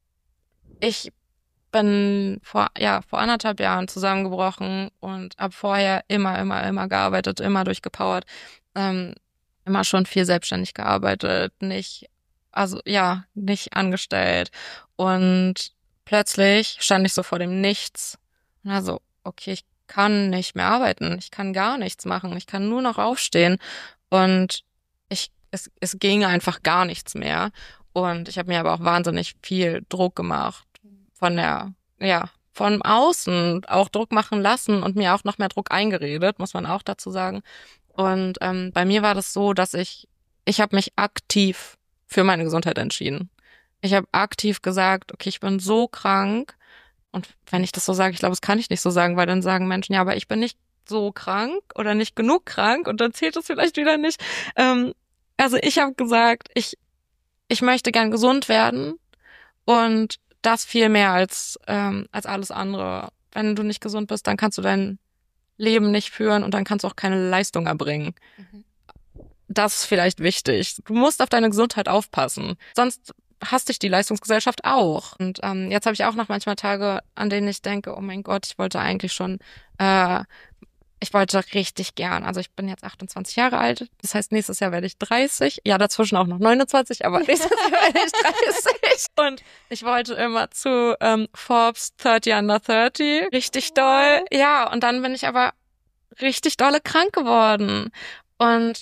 ich bin vor ja vor anderthalb Jahren zusammengebrochen und habe vorher immer, immer, immer gearbeitet, immer durchgepowert, ähm, immer schon viel selbstständig gearbeitet, nicht, also ja, nicht angestellt. Und plötzlich stand ich so vor dem Nichts. Und also, okay, ich kann nicht mehr arbeiten, ich kann gar nichts machen, ich kann nur noch aufstehen. Und ich Es, es ging einfach gar nichts mehr. Und ich habe mir aber auch wahnsinnig viel Druck gemacht von der, ja, von außen auch Druck machen lassen und mir auch noch mehr Druck eingeredet, muss man auch dazu sagen. Und ähm, bei mir war das so, dass ich, ich habe mich aktiv für meine Gesundheit entschieden. Ich habe aktiv gesagt, okay, ich bin so krank. Und wenn ich das so sage, ich glaube, das kann ich nicht so sagen, weil dann sagen Menschen, ja, aber ich bin nicht so krank oder nicht genug krank und dann zählt das vielleicht wieder nicht. Ähm, Also ich habe gesagt, ich ich möchte gern gesund werden und das viel mehr als ähm, als alles andere. Wenn du nicht gesund bist, dann kannst du dein Leben nicht führen und dann kannst du auch keine Leistung erbringen. Mhm. Das ist vielleicht wichtig. Du musst auf deine Gesundheit aufpassen, sonst hasst dich die Leistungsgesellschaft auch. Und ähm, jetzt habe ich auch noch manchmal Tage, an denen ich denke, oh mein Gott, ich wollte eigentlich schon äh, Ich wollte richtig gern, also ich bin jetzt achtundzwanzig Jahre alt, das heißt nächstes Jahr werde ich dreißig, ja dazwischen auch noch neunundzwanzig, aber nächstes Jahr werde ich dreißig. Und ich wollte immer zu ähm, Forbes thirty under thirty, richtig doll, ja, und dann bin ich aber richtig dolle krank geworden. Und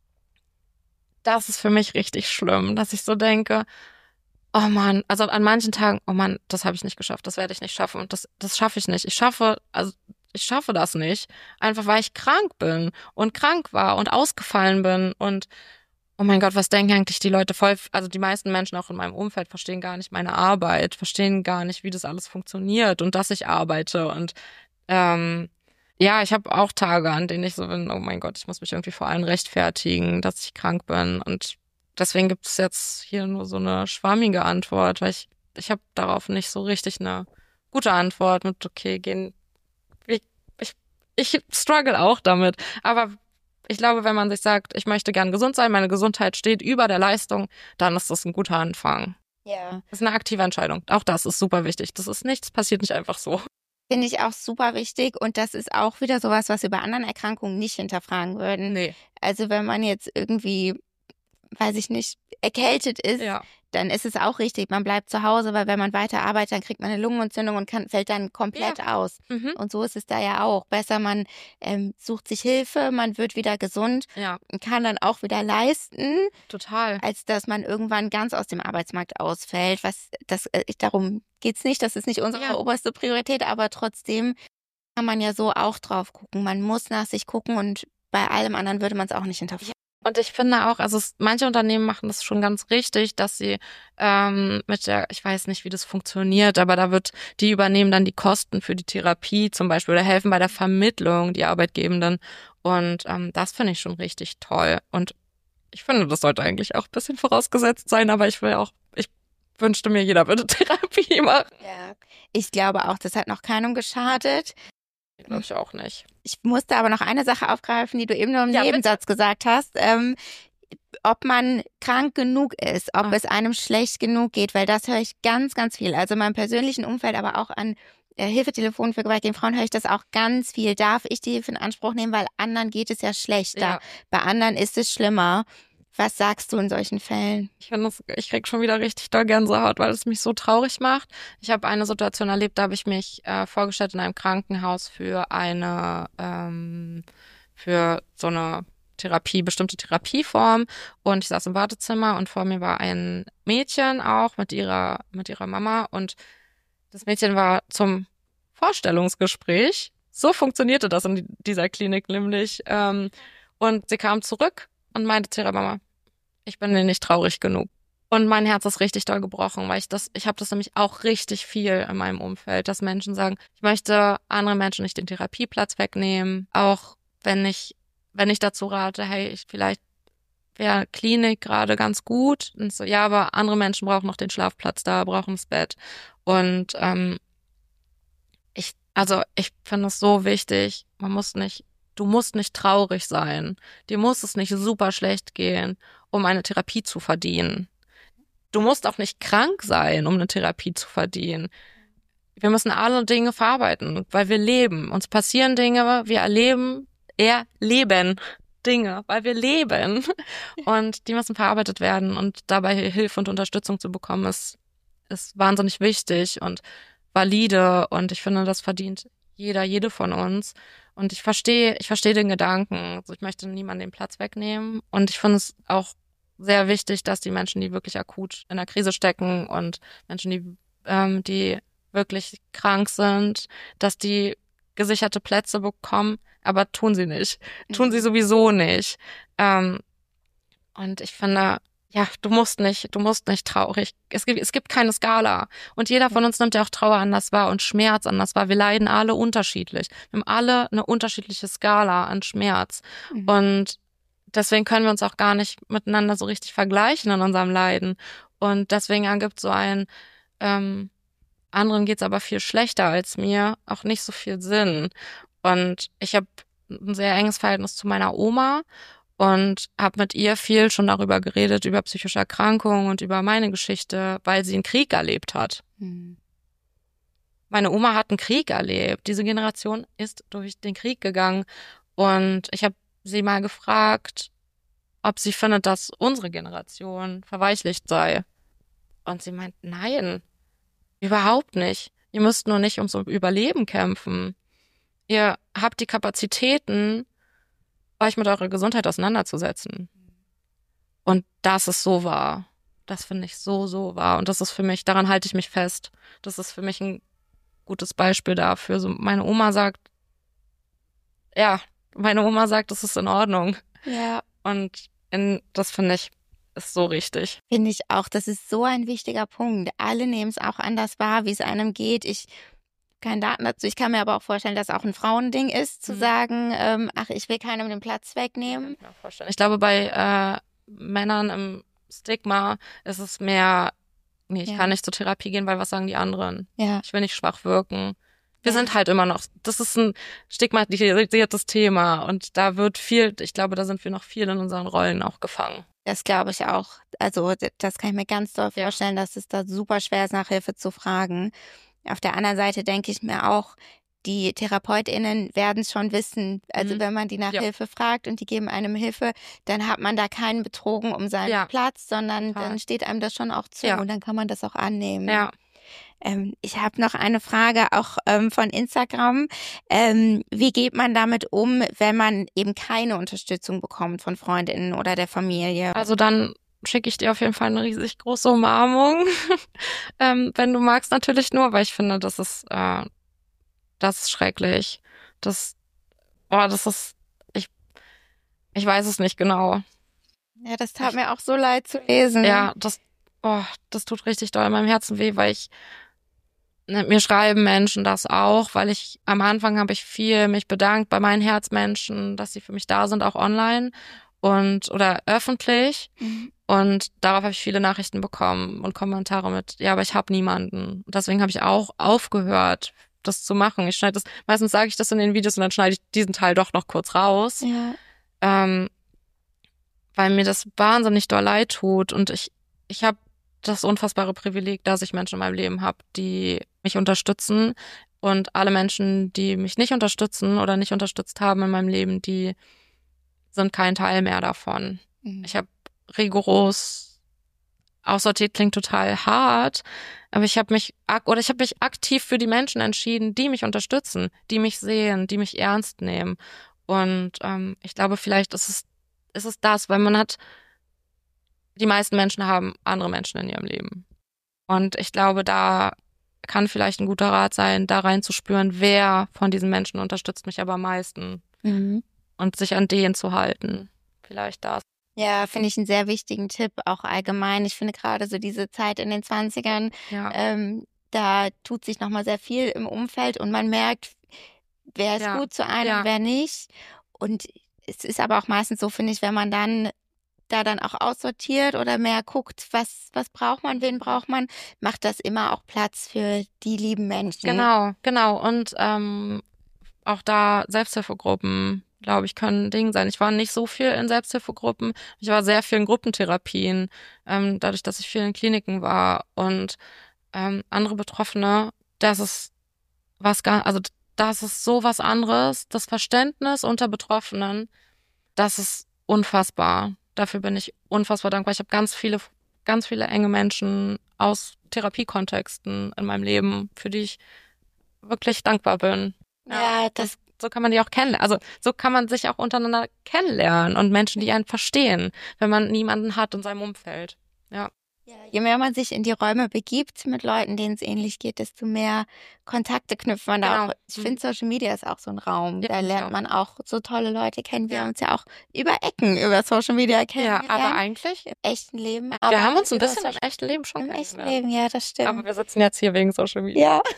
das ist für mich richtig schlimm, dass ich so denke, oh Mann, also an manchen Tagen, oh Mann, das habe ich nicht geschafft, das werde ich nicht schaffen, das, das schaffe ich nicht. Ich schaffe, also Ich schaffe das nicht, einfach weil ich krank bin und krank war und ausgefallen bin und oh mein Gott, was denken eigentlich die Leute voll, also die meisten Menschen auch in meinem Umfeld verstehen gar nicht meine Arbeit, verstehen gar nicht, wie das alles funktioniert und dass ich arbeite und ähm, ja, ich habe auch Tage, an denen ich so bin, oh mein Gott, ich muss mich irgendwie vor allen rechtfertigen, dass ich krank bin und deswegen gibt es jetzt hier nur so eine schwammige Antwort, weil ich ich habe darauf nicht so richtig eine gute Antwort mit, okay, gehen Ich struggle auch damit, aber ich glaube, wenn man sich sagt, ich möchte gern gesund sein, meine Gesundheit steht über der Leistung, dann ist das ein guter Anfang. Ja. Das ist eine aktive Entscheidung. Auch das ist super wichtig. Das ist nichts, passiert nicht einfach so. Finde ich auch super wichtig und das ist auch wieder sowas, was wir bei anderen Erkrankungen nicht hinterfragen würden. Nee. Also wenn man jetzt irgendwie, weiß ich nicht, erkältet ist, Ja. dann ist es auch richtig, man bleibt zu Hause, weil wenn man weiter arbeitet, dann kriegt man eine Lungenentzündung und kann, fällt dann komplett Ja. aus. Mhm. Und so ist es da ja auch. Besser, man ähm, sucht sich Hilfe, man wird wieder gesund Ja, und kann dann auch wieder leisten, total. als dass man irgendwann ganz aus dem Arbeitsmarkt ausfällt. Was das äh, darum geht's nicht, das ist nicht unsere Ja. oberste Priorität, aber trotzdem kann man ja so auch drauf gucken. Man muss nach sich gucken und bei allem anderen würde man es auch nicht hinterfragen. Und ich finde auch, also es, manche Unternehmen machen das schon ganz richtig, dass sie ähm, mit der, ich weiß nicht, wie das funktioniert, aber da wird, die übernehmen dann die Kosten für die Therapie zum Beispiel oder helfen bei der Vermittlung, die Arbeitgebenden. Und ähm, das finde ich schon richtig toll. Und ich finde, das sollte eigentlich auch ein bisschen vorausgesetzt sein, aber ich will auch, ich wünschte mir, jeder würde Therapie machen. Ja. Ich glaube auch, das hat noch keinem geschadet. Glaube ich auch nicht. Ich musste aber noch eine Sache aufgreifen, die du eben nur im Ja, Nebensatz gesagt hast. Ähm, ob man krank genug ist, ob Ah. es einem schlecht genug geht, weil das höre ich ganz, ganz viel. Also in meinem persönlichen Umfeld, aber auch an äh, Hilfetelefonen für gewalttätige Frauen höre ich das auch ganz viel. Darf ich die Hilfe in Anspruch nehmen, weil anderen geht es ja schlechter. Ja. Bei anderen ist es schlimmer. Was sagst du in solchen Fällen? Ich finde das, ich krieg schon wieder richtig doll Gänsehaut, weil es mich so traurig macht. Ich habe eine Situation erlebt, da habe ich mich äh, vorgestellt in einem Krankenhaus für eine, ähm, für so eine Therapie, bestimmte Therapieform. Und ich saß im Wartezimmer und vor mir war ein Mädchen auch mit ihrer, mit ihrer Mama. Und das Mädchen war zum Vorstellungsgespräch. So funktionierte das in dieser Klinik nämlich. Ähm, und sie kam zurück und meinte zu ihrer Mama, ich bin dir nicht traurig genug. Und mein Herz ist richtig doll gebrochen, weil ich das, ich habe das nämlich auch richtig viel in meinem Umfeld, dass Menschen sagen, ich möchte anderen Menschen nicht den Therapieplatz wegnehmen, auch wenn ich, wenn ich dazu rate, hey, ich vielleicht wäre Klinik gerade ganz gut. Und so, ja, aber andere Menschen brauchen noch den Schlafplatz da, brauchen das Bett. Und ähm, ich, also ich finde es so wichtig, man muss nicht, du musst nicht traurig sein. Dir muss es nicht super schlecht gehen, um eine Therapie zu verdienen. Du musst auch nicht krank sein, um eine Therapie zu verdienen. Wir müssen alle Dinge verarbeiten, weil wir leben. Uns passieren Dinge, wir erleben, erleben Dinge, weil wir leben. Und die müssen verarbeitet werden. Und dabei Hilfe und Unterstützung zu bekommen, ist, ist wahnsinnig wichtig und valide. Und ich finde, das verdient jeder, jede von uns. Und ich verstehe, ich verstehe den Gedanken. Also ich möchte niemanden den Platz wegnehmen. Und ich finde es auch sehr wichtig, dass die Menschen, die wirklich akut in der Krise stecken und Menschen, die, ähm, die wirklich krank sind, dass die gesicherte Plätze bekommen, aber tun sie nicht. Tun sie sowieso nicht. Ähm, und ich finde, ja, du musst nicht, du musst nicht traurig. Es gibt, es gibt keine Skala. Und jeder von uns nimmt ja auch Trauer anders wahr und Schmerz anders wahr. Wir leiden alle unterschiedlich. Wir haben alle eine unterschiedliche Skala an Schmerz. Mhm. Und deswegen können wir uns auch gar nicht miteinander so richtig vergleichen in unserem Leiden. Und deswegen ergibt so ein, ähm, anderen geht's aber viel schlechter als mir, auch nicht so viel Sinn. Und ich habe ein sehr enges Verhältnis zu meiner Oma und habe mit ihr viel schon darüber geredet, über psychische Erkrankungen und über meine Geschichte, weil sie einen Krieg erlebt hat. Mhm. Meine Oma hat einen Krieg erlebt. Diese Generation ist durch den Krieg gegangen. Und ich habe sie mal gefragt, ob sie findet, dass unsere Generation verweichlicht sei. Und sie meint, nein, überhaupt nicht. Ihr müsst nur nicht ums Überleben kämpfen. Ihr habt die Kapazitäten, euch mit eurer Gesundheit auseinanderzusetzen. Und das ist so wahr. Das finde ich so, so wahr. Und das ist für mich, daran halte ich mich fest. Das ist für mich ein gutes Beispiel dafür. So, meine Oma sagt, ja, meine Oma sagt, es ist in Ordnung. Ja. Und in, das finde ich, ist so richtig. Finde ich auch. Das ist so ein wichtiger Punkt. Alle nehmen es auch anders wahr, wie es einem geht. Ich keine Daten dazu. Ich kann mir aber auch vorstellen, dass auch ein Frauending ist, zu Mhm. sagen, ähm, ach, ich will keinem den Platz wegnehmen. Kann ich mir vorstellen. Ich glaube, bei äh, Männern im Stigma ist es mehr, nee, ich Ja. kann nicht zur Therapie gehen, weil was sagen die anderen? Ja. Ich will nicht schwach wirken. Wir ja. sind halt immer noch, das ist ein stigmatisiertes Thema und da wird viel, ich glaube, da sind wir noch viel in unseren Rollen auch gefangen. Das glaube ich auch. Also das kann ich mir ganz doll vorstellen, dass es da super schwer ist, nach Hilfe zu fragen. Auf der anderen Seite denke ich mir auch, die TherapeutInnen werden es schon wissen. Also mhm. wenn man die nach ja. Hilfe fragt und die geben einem Hilfe, dann hat man da keinen betrogen um seinen ja. Platz, sondern ja. dann steht einem das schon auch zu ja. und dann kann man das auch annehmen. Ja. Ähm, ich habe noch eine Frage auch ähm, von Instagram. Ähm, wie geht man damit um, wenn man eben keine Unterstützung bekommt von FreundInnen oder der Familie? Also dann schicke ich dir auf jeden Fall eine riesig große Umarmung. ähm, wenn du magst, natürlich nur, weil ich finde, das ist, äh, das ist schrecklich. Das, oh, das ist, ich, ich weiß es nicht genau. Ja, das tat ich, mir auch so leid zu lesen. Ja, das, oh, das tut richtig doll in meinem Herzen weh, weil ich, ne, mir schreiben Menschen das auch, weil ich, am Anfang habe ich viel mich bedankt bei meinen Herzmenschen, dass sie für mich da sind, auch online und, oder öffentlich. Mhm. Und darauf habe ich viele Nachrichten bekommen und Kommentare mit, ja, aber ich habe niemanden. Und deswegen habe ich auch aufgehört, das zu machen. Ich schneide das, meistens sage ich das in den Videos und dann schneide ich diesen Teil doch noch kurz raus. Ja. Ähm, weil mir das wahnsinnig doll leid tut. Und ich, ich habe das unfassbare Privileg, dass ich Menschen in meinem Leben habe, die mich unterstützen. Und alle Menschen, die mich nicht unterstützen oder nicht unterstützt haben in meinem Leben, die sind kein Teil mehr davon. Mhm. Ich habe rigoros aussortiert, klingt total hart, aber ich habe mich oder ich habe mich aktiv für die Menschen entschieden, die mich unterstützen, die mich sehen, die mich ernst nehmen. Und ähm, ich glaube, vielleicht ist es ist es das, weil man hat, die meisten Menschen haben andere Menschen in ihrem Leben. Und ich glaube, da kann vielleicht ein guter Rat sein, da reinzuspüren, wer von diesen Menschen unterstützt mich aber am meisten. Mhm. Und sich an denen zu halten. Vielleicht das. Ja, finde ich einen sehr wichtigen Tipp, auch allgemein. Ich finde gerade so diese Zeit in den Zwanzigern, ja. ähm, da tut sich nochmal sehr viel im Umfeld und man merkt, wer ist ja. gut zu einem, ja. wer nicht. Und es ist aber auch meistens so, finde ich, wenn man dann da dann auch aussortiert oder mehr guckt, was, was braucht man, wen braucht man, macht das immer auch Platz für die lieben Menschen. Genau, genau. Und ähm, auch da Selbsthilfegruppen, glaube ich, können ein Ding sein. Ich war nicht so viel in Selbsthilfegruppen. Ich war sehr viel in Gruppentherapien, ähm, dadurch, dass ich viel in Kliniken war. Und ähm, andere Betroffene, das ist was gar, also das ist so was anderes. Das Verständnis unter Betroffenen, das ist unfassbar. Dafür bin ich unfassbar dankbar. Ich habe ganz viele, ganz viele enge Menschen aus Therapiekontexten in meinem Leben, für die ich wirklich dankbar bin. Ja, das so kann man die auch kennenlernen. Also so kann man sich auch untereinander kennenlernen und Menschen, die einen verstehen, wenn man niemanden hat in seinem Umfeld. Ja. Ja, je mehr man sich in die Räume begibt mit Leuten, denen es ähnlich geht, desto mehr Kontakte knüpft man da Genau. auch. Ich finde, Social Media ist auch so ein Raum. Ja, da lernt auch. man auch so tolle Leute kennen. Wir Ja. haben uns ja auch über Ecken über Social Media kennengelernt. Ja, aber eigentlich im echten Leben. Wir aber haben uns ein über bisschen im Social- echten Leben schon Im echten kennengelernt. Leben, ja, das stimmt. Aber wir sitzen jetzt hier wegen Social Media. Ja.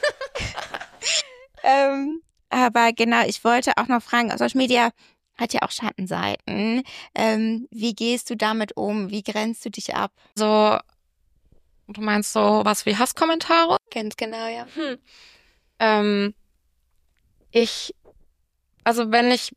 ähm, aber genau, ich wollte auch noch fragen, Social Media hat ja auch Schattenseiten. Ähm, wie gehst du damit um? Wie grenzt du dich ab? So, du meinst so was wie Hasskommentare? Ganz genau, ja. Hm. Ähm, ich, also wenn ich,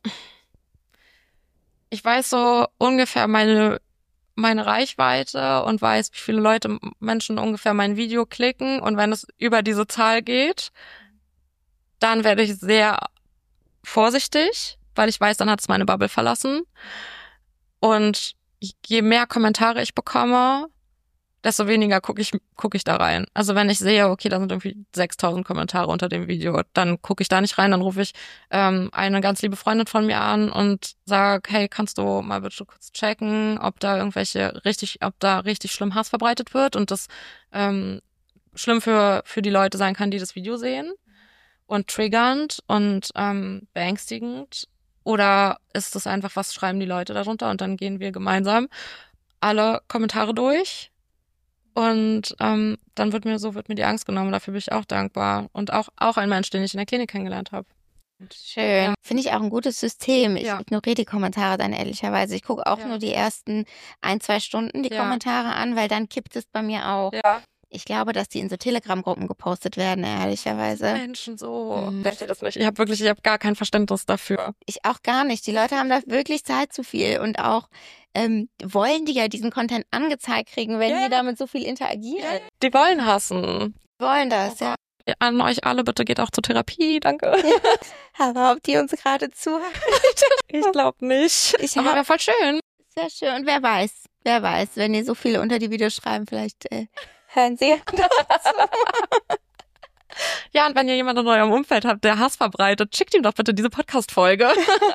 ich weiß so ungefähr meine meine Reichweite und weiß, wie viele Leute, Menschen ungefähr mein Video klicken, und wenn es über diese Zahl geht, dann werde ich sehr vorsichtig, weil ich weiß, dann hat es meine Bubble verlassen. Und je mehr Kommentare ich bekomme, desto weniger gucke ich gucke ich da rein. Also wenn ich sehe, okay, da sind irgendwie sechstausend Kommentare unter dem Video, dann gucke ich da nicht rein, dann rufe ich ähm, eine ganz liebe Freundin von mir an und sag, hey, kannst du mal bitte kurz checken, ob da irgendwelche richtig, ob da richtig schlimm Hass verbreitet wird und das ähm, schlimm für für die Leute sein kann, die das Video sehen und triggernd und ähm, beängstigend, oder ist das einfach, was schreiben die Leute darunter, und dann gehen wir gemeinsam alle Kommentare durch. Und ähm, dann wird mir so wird mir die Angst genommen. Dafür bin ich auch dankbar. Und auch auch ein Mensch, den ich in der Klinik kennengelernt habe. Schön. Ja. Finde ich auch ein gutes System. Ich Ja. ignoriere die Kommentare dann ehrlicherweise. Ich gucke auch Ja. nur die ersten ein, zwei Stunden die Ja. Kommentare an, weil dann kippt es bei mir auch. Ja. Ich glaube, dass die in so Telegram-Gruppen gepostet werden, ehrlicherweise. Menschen so. Mhm. Ich verstehe das nicht. Ich habe wirklich, ich habe gar kein Verständnis dafür. Ich auch gar nicht. Die Leute haben da wirklich Zeit zu viel und auch ähm, wollen die ja diesen Content angezeigt kriegen, wenn Ja. die damit so viel interagieren. Die wollen hassen. Die wollen das, ja. An euch alle, bitte geht auch zur Therapie, danke. Aber ob die uns gerade zuhören? Ich glaube nicht. Ich Aber hab- wäre voll schön. Sehr schön. Und wer weiß, wer weiß, wenn ihr so viele unter die Videos schreiben, vielleicht äh, hören sie. Ja, und wenn ihr jemanden in eurem Umfeld habt, der Hass verbreitet, schickt ihm doch bitte diese Podcast-Folge.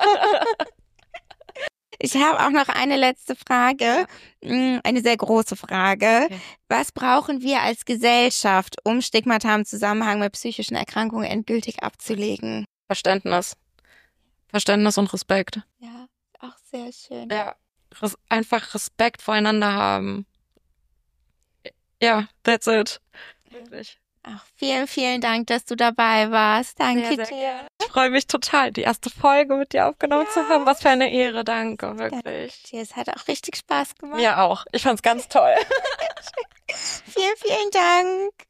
Ich habe auch noch eine letzte Frage, mm, eine sehr große Frage. Okay. Was brauchen wir als Gesellschaft, um Stigmata im Zusammenhang mit psychischen Erkrankungen endgültig abzulegen? Verständnis. Verständnis und Respekt. Ja, auch sehr schön. Ja. Res- einfach Respekt voreinander haben. Ja, that's it. Wirklich. Ach, vielen, vielen Dank, dass du dabei warst. Danke Sehr, sehr dir. Ich freue mich total, die erste Folge mit dir aufgenommen zu haben. Was für eine Ehre, danke, wirklich. Dir, es hat auch richtig Spaß gemacht. Mir auch. Ich fand's ganz toll. Vielen, vielen Dank.